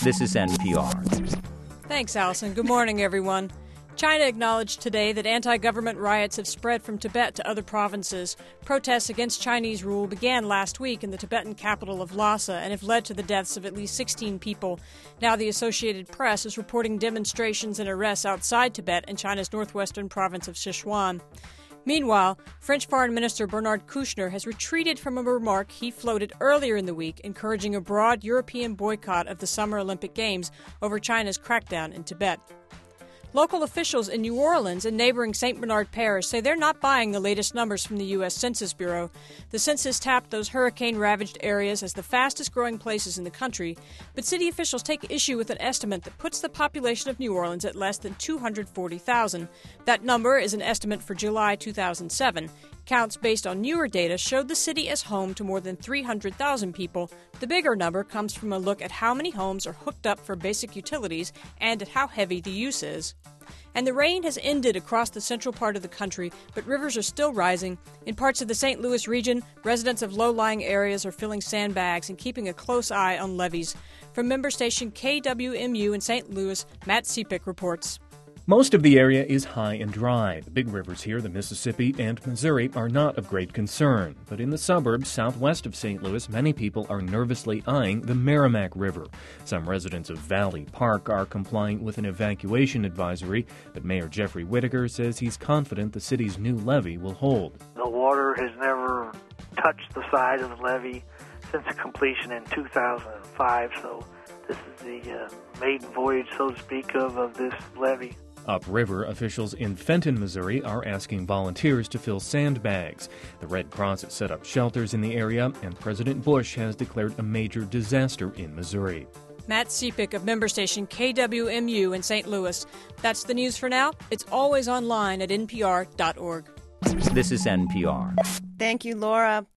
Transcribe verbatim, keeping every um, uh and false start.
This is N P R. Thanks, Allison. Good morning, everyone. China acknowledged today that anti-government riots have spread from Tibet to other provinces. Protests against Chinese rule began last week in the Tibetan capital of Lhasa and have led to the deaths of at least sixteen people. Now the Associated Press is reporting demonstrations and arrests outside Tibet in China's northwestern province of Sichuan. Meanwhile, French Foreign Minister Bernard Kouchner has retreated from a remark he floated earlier in the week encouraging a broad European boycott of the Summer Olympic Games over China's crackdown in Tibet. Local officials in New Orleans and neighboring Saint Bernard Parish say they're not buying the latest numbers from the U S Census Bureau. The census tapped those hurricane-ravaged areas as the fastest-growing places in the country, but city officials take issue with an estimate that puts the population of New Orleans at less than two hundred forty thousand. That number is an estimate for July two thousand seven. Counts based on newer data showed the city as home to more than three hundred thousand people. The bigger number comes from a look at how many homes are hooked up for basic utilities and at how heavy the use is. And the rain has ended across the central part of the country, but rivers are still rising. In parts of the Saint Louis region, residents of low-lying areas are filling sandbags and keeping a close eye on levees. From member station K W M U in Saint Louis, Matt Sepik reports. Most of the area is high and dry. The big rivers here, the Mississippi and Missouri, are not of great concern. But in the suburbs southwest of Saint Louis, many people are nervously eyeing the Merrimack River. Some residents of Valley Park are complying with an evacuation advisory, but Mayor Jeffrey Whitaker says he's confident the city's new levee will hold. The water has never touched the side of the levee since completion in two thousand five, so this is the uh, maiden voyage, so to speak, of, of this levee. Upriver, officials in Fenton, Missouri, are asking volunteers to fill sandbags. The Red Cross has set up shelters in the area, and President Bush has declared a major disaster in Missouri. Matt Sepik of member station K W M U in Saint Louis. That's the news for now. It's always online at N P R dot org. This is N P R. Thank you, Laura.